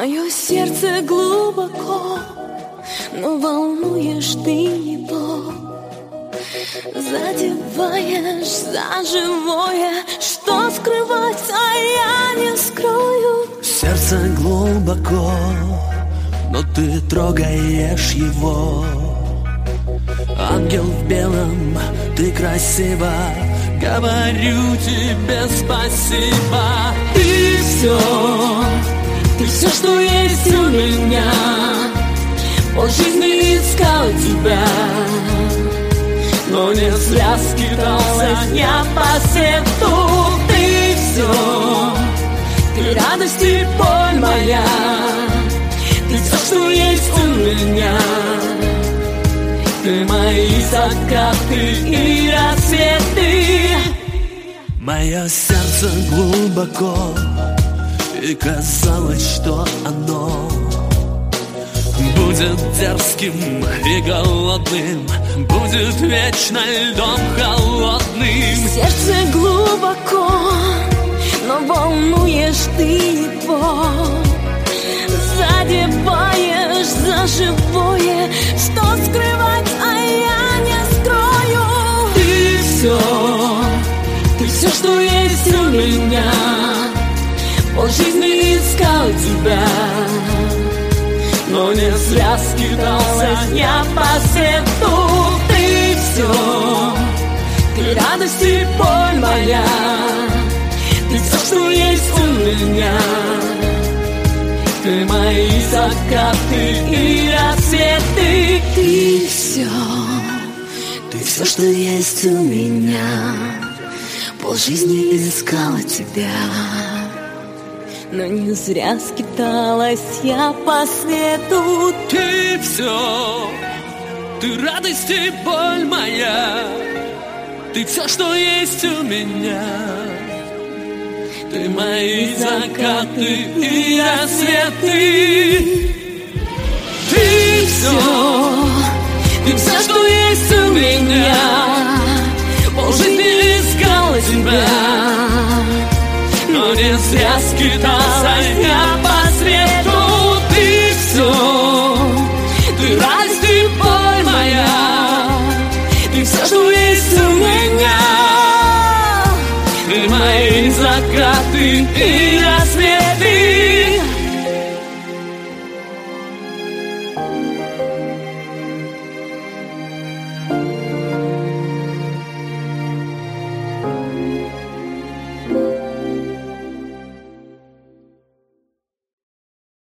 Мое сердце глубоко, но волнуешь ты его. Задеваешь за живое, что скрывать, а я не скрою. Сердце глубоко, но ты трогаешь его. Ангел в белом, ты красива, говорю тебе спасибо. Ты все, что есть у меня. Полжизни искал тебя, но не зря скитался я по свету. Ты радость и боль моя. Ты все, что есть у меня. Ты мои закаты и рассветы. Мое сердце глубоко, и казалось, что оно будет дерзким и голодным, будет вечно льдом холодным. Сердце глубоко, но волнуешь ты его. Задеваешь за живое, что скрывать, а я не скрою. Ты все, что есть у меня. Полжизни искал тебя, но не зря скитался я по свету. Ты радость и боль моя. Ты все, что есть у меня. Ты мои закаты и рассветы. Ты все, что есть у меня. Полжизни искала тебя, но не зря скиталась я по свету. Ты все, ты радость и боль моя. Ты все, что есть у меня. Ты мои закаты и рассветы. Ты все, что есть у меня. Полжизни искала тебя, но не зря скитался